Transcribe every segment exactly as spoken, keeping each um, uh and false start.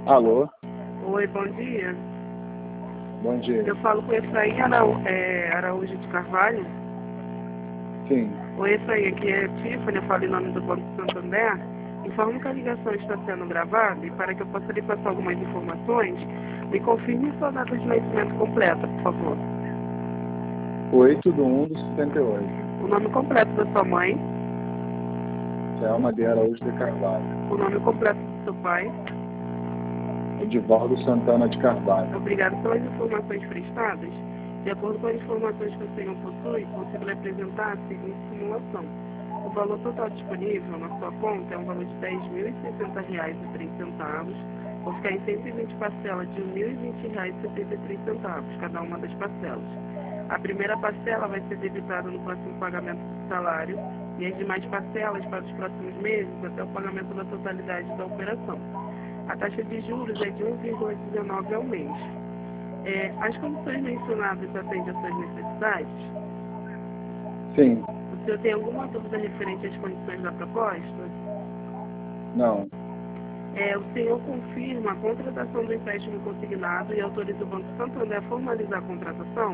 Alô, Oi, bom dia. bom dia. Eu falo com Efraim Arau, é, Araújo de Carvalho. Sim, Oi, Efraim, aqui é Tiffany, eu falo em nome do Banco Santander. Informo que a ligação está sendo gravada e para que eu possa lhe passar algumas informações, me confirme sua data de nascimento completa, por favor. oito de um de setenta e oito. O nome completo da sua mãe, Thelma de Araújo de Carvalho. o nome completo do seu pai. Edivaldo Santana de Carvalho. Obrigado pelas informações prestadas. De acordo com as informações que o senhor possui, consigo lhe apresentar a seguinte simulação. O valor total disponível na sua conta é um valor de dez mil e sessenta reais e três centavos. Vou ficar em cento e vinte parcelas de mil e vinte reais e setenta e três centavos, cada uma das parcelas. A primeira parcela vai ser debitada no próximo pagamento do salário e as demais parcelas para os próximos meses até o pagamento da totalidade da operação. A taxa de juros é de um vírgula dezenove ao mês. É, as condições mencionadas atendem às suas necessidades? Sim, O senhor tem alguma dúvida referente às condições da proposta? não, É, o senhor confirma a contratação do empréstimo consignado e autoriza o Banco Santander a formalizar a contratação?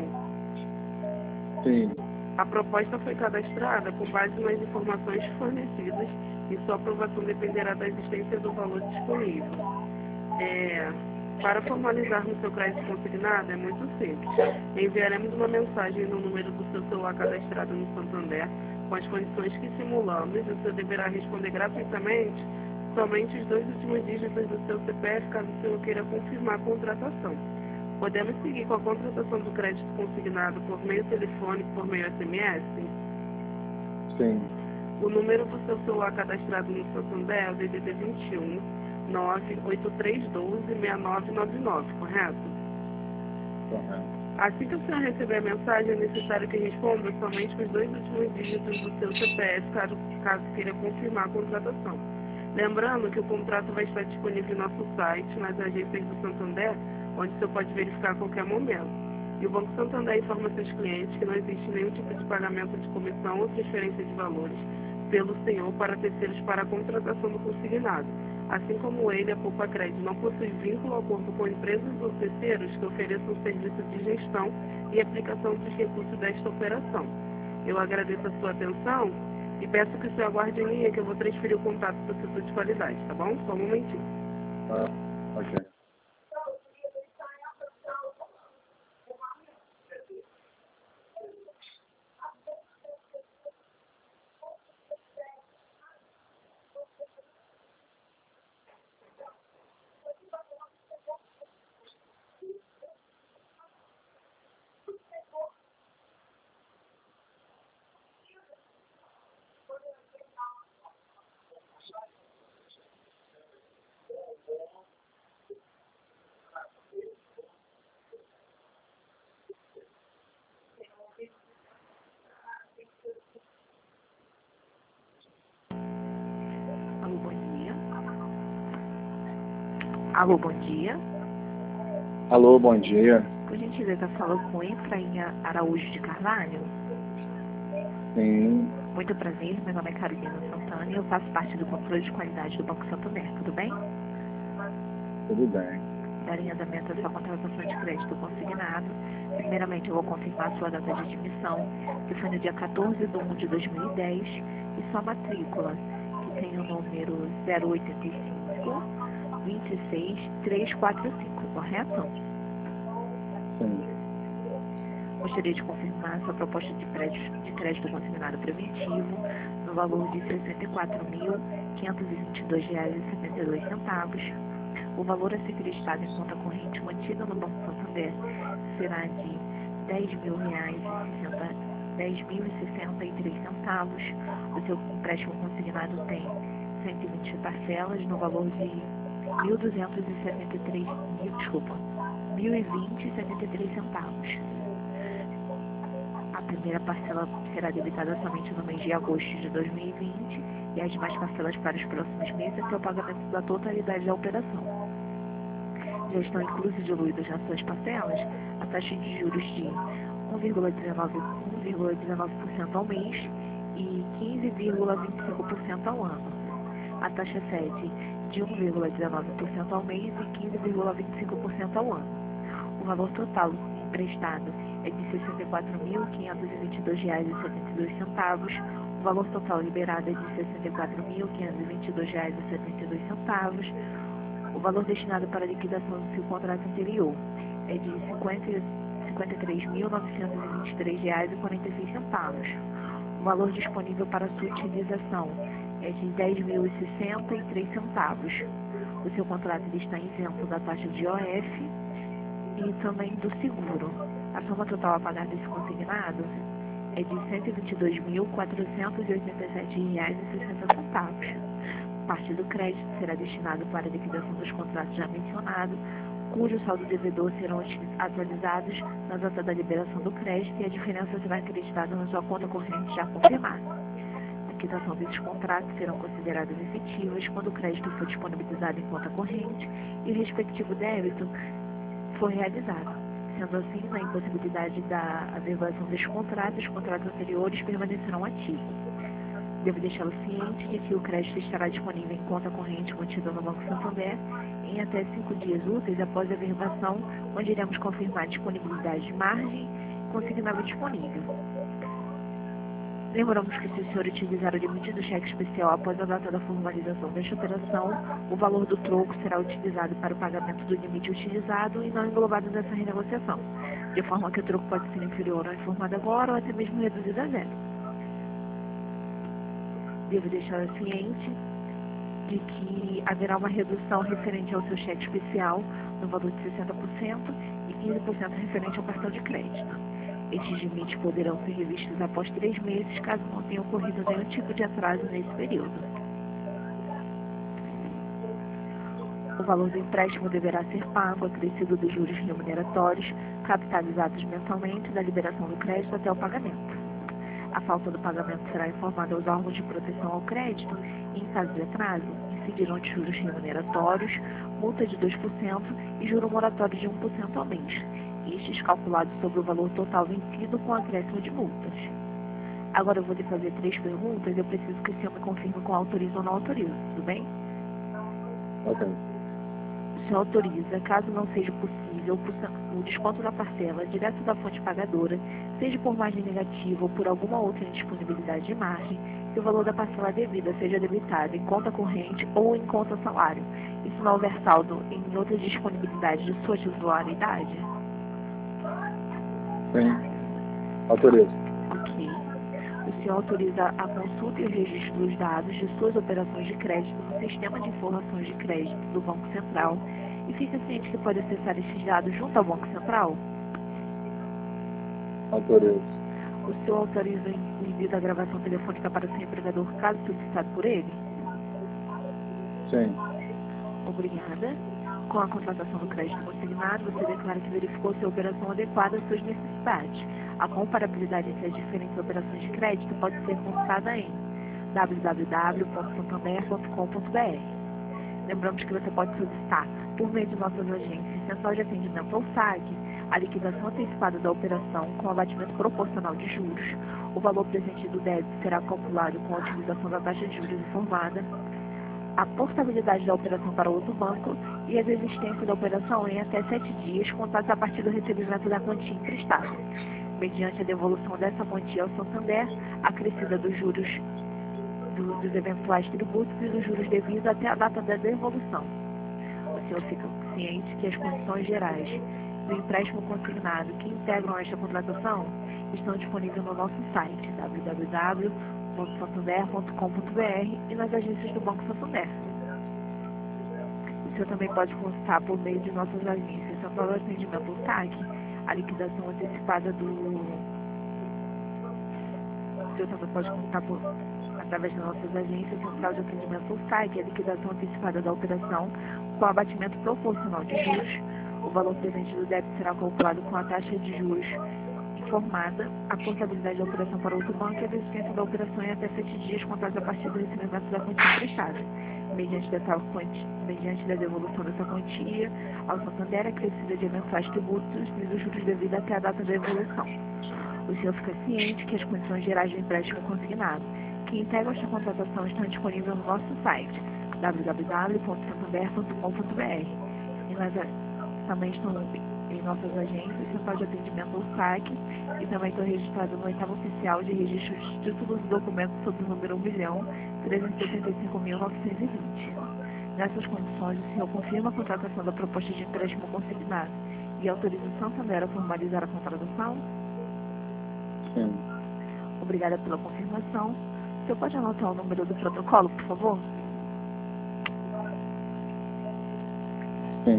sim, A proposta foi cadastrada com base nas informações fornecidas e sua aprovação dependerá da existência do valor disponível. É, para formalizarmos seu crédito consignado é muito simples. Enviaremos uma mensagem no número do seu celular cadastrado no Santander com as condições que simulamos e o senhor deverá responder gratuitamente somente os dois últimos dígitos do seu C P F caso o senhor queira confirmar a contratação. Podemos seguir com a contratação do crédito consignado por meio telefônico, por meio S M S? sim, O número do seu celular cadastrado no Santander é o D D D vinte e um, nove oito três um dois, seis nove nove nove, correto? correto. Assim que o senhor receber a mensagem, é necessário que responda somente os dois últimos dígitos do seu C P F, caso, caso queira confirmar a contratação. Lembrando que o contrato vai estar disponível em nosso site, nas agências do Santander, onde o senhor pode verificar a qualquer momento. E o Banco Santander informa seus clientes que não existe nenhum tipo de pagamento de comissão ou transferência de valores pelo senhor para terceiros para a contratação do consignado. Assim como ele, a Poupa Crédito não possui vínculo ou acordo com empresas ou terceiros que ofereçam serviço de gestão e aplicação dos recursos desta operação. Eu agradeço a sua atenção e peço que o senhor aguarde em linha que eu vou transferir o contato para o setor de qualidade, tá bom? Só um momentinho. Ah, ok. Alô, bom dia. Alô, bom dia. Alô, bom dia. Por gentileza, falo com Efraim Araújo de Carvalho. Sim, Muito prazer, meu nome é Carolina Santana e eu faço parte do controle de qualidade do Banco Santander, tudo bem? tudo bem. Darem andamento à sua contratação de crédito consignado. Primeiramente, eu vou confirmar a sua data de admissão, que foi no dia quatorze de um de dois mil e dez, e sua matrícula, que tem o número zero oito cinco, dois seis, três quatro cinco, correto? Sim, Gostaria de confirmar sua proposta de crédito, de crédito consignado preventivo no valor de sessenta e quatro mil, quinhentos e vinte e dois reais e setenta e dois centavos. O valor a ser acreditado em conta corrente mantida no Banco Santander será de dez mil reais e dez mil e sessenta e três centavos. O seu empréstimo consignado tem cento e vinte parcelas no valor de mil duzentos e setenta e três, mil, desculpa, mil e vinte e setenta e três centavos. A primeira parcela será debitada somente no mês de agosto de dois mil e vinte e as demais parcelas para os próximos meses até o pagamento da totalidade da operação. Já estão inclusos e diluídos nas suas parcelas a taxa de juros de um vírgula dezenove por cento ao mês e quinze vírgula vinte e cinco por cento ao ano. A taxa sete de um vírgula dezenove por cento ao mês e quinze vírgula vinte e cinco por cento ao ano. O valor total emprestado é de sessenta e quatro mil, quinhentos e vinte e dois reais e setenta e dois centavos. O valor total liberado é de sessenta e quatro mil, quinhentos e vinte e dois reais e setenta e dois centavos. O valor destinado para a liquidação do seu contrato anterior é de cinquenta e três mil, novecentos e vinte e três reais e quarenta e seis centavos. O valor disponível para sua utilização é de dez mil e sessenta e três centavos. O seu contrato ele está isento da taxa de O F e também do seguro. A soma total a pagar desse consignado é de cento e vinte e dois mil, quatrocentos e oitenta e sete reais e sessenta centavos. Parte do crédito será destinado para a liquidação dos contratos já mencionados, cujo saldo devedor serão atualizados na data da liberação do crédito e a diferença será acreditada na sua conta corrente já confirmada. A quitação desses contratos serão consideradas efetivas quando o crédito for disponibilizado em conta corrente e o respectivo débito for realizado. Sendo assim, na impossibilidade da averbação desses contratos, os contratos anteriores permanecerão ativos. Devo deixá-lo ciente de que o crédito estará disponível em conta corrente mantida no Banco Santander em até cinco dias úteis após a averbação, onde iremos confirmar a disponibilidade de margem consignável disponível. Lembramos que se o senhor utilizar o limite do cheque especial após a data da formalização desta operação, o valor do troco será utilizado para o pagamento do limite utilizado e não englobado nessa renegociação, de forma que o troco pode ser inferior ao informado agora ou até mesmo reduzido a zero. Devo deixá-la ciente de que haverá uma redução referente ao seu cheque especial no valor de sessenta por cento e quinze por cento referente ao cartão de crédito. Estes limites poderão ser revistos após três meses, caso não tenha ocorrido nenhum tipo de atraso nesse período. O valor do empréstimo deverá ser pago, acrescido dos juros remuneratórios, capitalizados mensalmente da liberação do crédito até o pagamento. A falta do pagamento será informada aos órgãos de proteção ao crédito e, em caso de atraso, incidirão de juros remuneratórios, multa de dois por cento e juro moratório de um por cento ao mês, estes calculados sobre o valor total vencido com acréscimo de multas. Agora eu vou lhe fazer três perguntas e eu preciso que o senhor me confirme com autoriza ou não autoriza, tudo bem? Ok. O senhor autoriza, caso não seja possível, o desconto da parcela direto da fonte pagadora, seja por margem negativa ou por alguma outra indisponibilidade de margem, que o valor da parcela devida seja debitado em conta corrente ou em conta salário, e se não houver saldo em outra disponibilidade de sua titularidade? Sim. Autorizo. Ok. O senhor autoriza a consulta e o registro dos dados de suas operações de crédito no Sistema de Informações de Crédito do Banco Central e fica ciente que pode acessar esses dados junto ao Banco Central? Autorizo. O senhor autoriza o envio da gravação telefônica para o seu empregador, caso solicitado por ele? Sim. Obrigada. Com a contratação do crédito consignado, você declara que verificou se a operação adequada às suas necessidades. A comparabilidade entre as diferentes operações de crédito pode ser consultada em w w w ponto santander ponto com ponto b r. Lembramos que você pode solicitar, por meio de nossas agências, Central de Atendimento ou S A C, a liquidação antecipada da operação com abatimento proporcional de juros. O valor presente do débito será calculado com a utilização da taxa de juros informada, a portabilidade da operação para outro banco e a desistência da operação em até sete dias, contados a partir do recebimento da quantia emprestada, mediante a devolução dessa quantia ao Santander, acrescida dos juros do, dos eventuais tributos e dos juros devidos até a data da devolução. O senhor fica ciente que as condições gerais do empréstimo consignado que integram esta contratação estão disponíveis no nosso site w w w ponto santander ponto com ponto b r e nas agências do Banco Santander. O senhor também pode consultar por meio de nossas agências Central de Atendimento ou S A C, a liquidação antecipada do... O senhor também pode consultar por... através das nossas agências Central de Atendimento ou S A C, a liquidação antecipada da operação com abatimento proporcional de juros. O valor presente do débito será calculado com a taxa de juros informada, a portabilidade da operação para outro banco e a desistência da operação em até sete dias contados a partir do recebimento da quantia emprestada, mediante, dessa quantia, mediante da devolução dessa quantia ao Santander, acrescida de eventuais tributos e dos juros devidos até a data da devolução. O senhor fica ciente que as condições gerais do empréstimo consignado, que integram esta contratação, estão disponíveis no nosso site w w w ponto santander ponto com ponto b r. E nós também estamos em nossas agências, Central de Atendimento ao S A C, e também estou registrado no oitavo oficial de registro de títulos e documentos sob o número um milhão trezentos e sessenta e cinco mil novecentos e vinte. Nessas condições, o senhor confirma a contratação da proposta de empréstimo consignado e autoriza o Santander a formalizar a contratação? Sim. Obrigada pela confirmação. O senhor pode anotar o número do protocolo, por favor? Sim.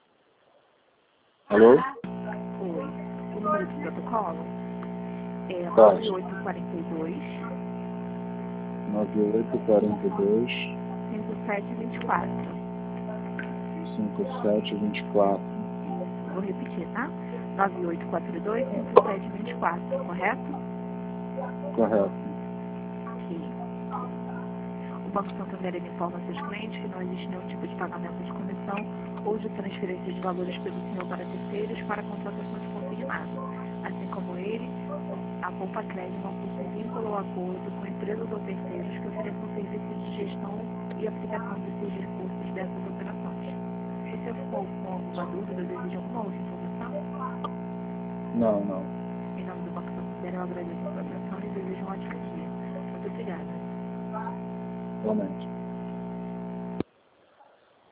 Alô? Oi. O número do protocolo é Tá. nove oito quatro dois, nove oito quatro dois, cinco sete dois quatro. cinco sete dois quatro. Vou repetir, tá? nove oito quatro dois, cinco sete dois quatro, correto? Correto. Sim. O Banco Santander ele informa seus clientes que não existe nenhum tipo de pagamento de comissão ou de transferência de valores pelo senhor para terceiros para contratação de consignado. Assim como ele, a Poupa Crédito não possui vínculo ou acordo com empresas ou terceiros que ofereçam serviços de gestão e aplicação de seus recursos dessas operações. Se você ficou com alguma dúvida ou deseja alguma outra informação, Não, não. em nome do Banco Santander eu agradeço a sua atenção e desejo um ótimo dia. Muito obrigada. Realmente.